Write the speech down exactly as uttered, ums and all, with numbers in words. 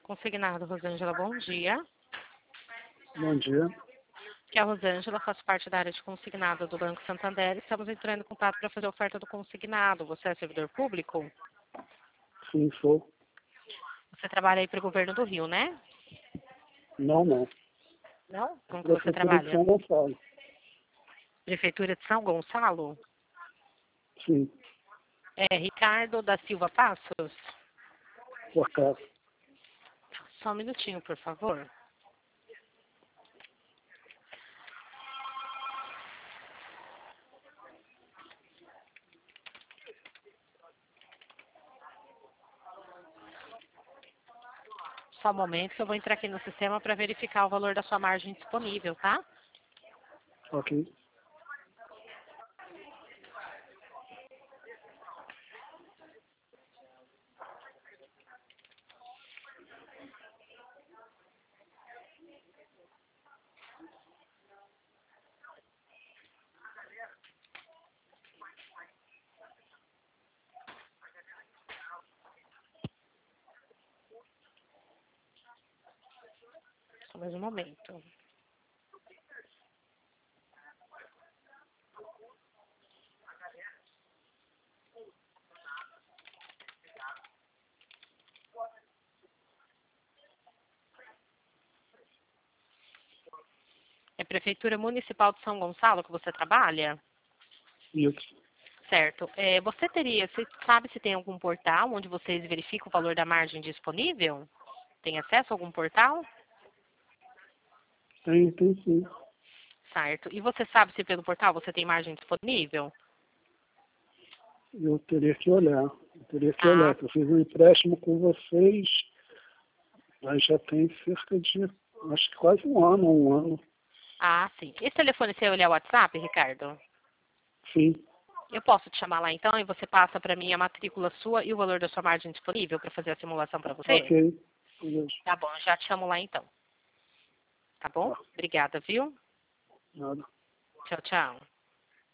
Consignado, Rosângela, bom dia. Bom dia. Aqui é a Rosângela, faço parte da área de consignado do Banco Santander. Estamos entrando em contato para fazer a oferta do consignado. Você é servidor público? Sim, sou. Você trabalha aí para o governo do Rio, né? Não, não. Não? Com que você Prefeitura de trabalha? São Gonçalo. Prefeitura de São Gonçalo? Sim, É Ricardo da Silva Passos? por cá. Só um minutinho, por favor. Só um momento que eu vou entrar aqui no sistema para verificar o valor da sua margem disponível, tá? Ok. Só mais um momento. É Prefeitura Municipal de São Gonçalo que você trabalha? Isso. Certo. É, você teria, você sabe se tem algum portal onde vocês verificam o valor da margem disponível? Tem acesso a algum portal? Tem, tem sim. Certo. E você sabe se pelo portal você tem margem disponível? Eu teria que olhar. Eu teria que olhar. Ah, Eu fiz um empréstimo com vocês, mas já tem cerca de, acho que quase um ano, um ano. ah, sim. Esse telefone seu ele é o WhatsApp, Ricardo? Sim. Eu posso te chamar lá então e você passa para mim a matrícula sua e o valor da sua margem disponível para fazer a simulação para você? Ok. Beleza. Tá bom, já te chamo lá então. Tá bom? Tá. Obrigada, viu? Nada. Tchau, tchau.